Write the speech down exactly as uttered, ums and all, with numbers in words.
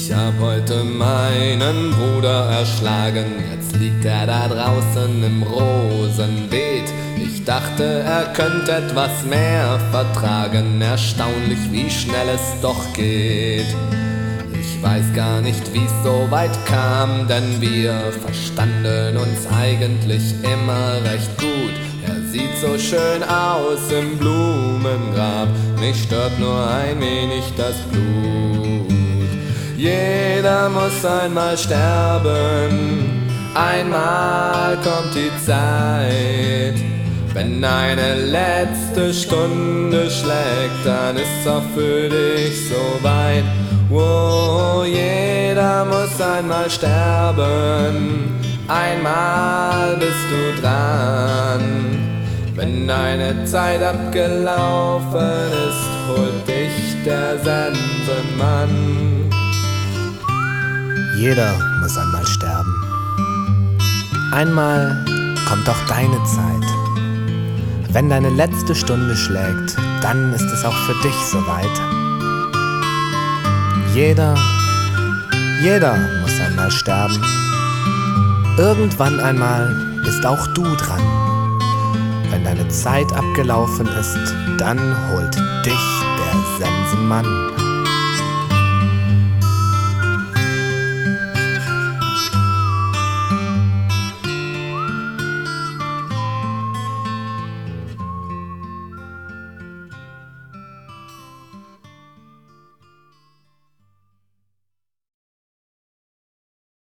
Ich hab heute meinen Bruder erschlagen, jetzt liegt er da draußen im Rosenbeet. Ich dachte, er könnte etwas mehr vertragen, erstaunlich wie schnell es doch geht. Ich weiß gar nicht, wie's so weit kam, denn wir verstanden uns eigentlich immer recht gut. Er sieht so schön aus im Blumengrab, mich stört nur ein wenig das Blut. Jeder muss einmal sterben, einmal kommt die Zeit. Wenn eine letzte Stunde schlägt, dann ist's auch für dich soweit. Oh, jeder muss einmal sterben, einmal bist du dran. Wenn deine Zeit abgelaufen ist, holt dich der Sensenmann. Jeder muss einmal sterben. Einmal kommt auch deine Zeit. Wenn deine letzte Stunde schlägt, dann ist es auch für dich soweit. Jeder, jeder muss einmal sterben. Irgendwann einmal bist auch du dran. Wenn deine Zeit abgelaufen ist, dann holt dich der Sensenmann.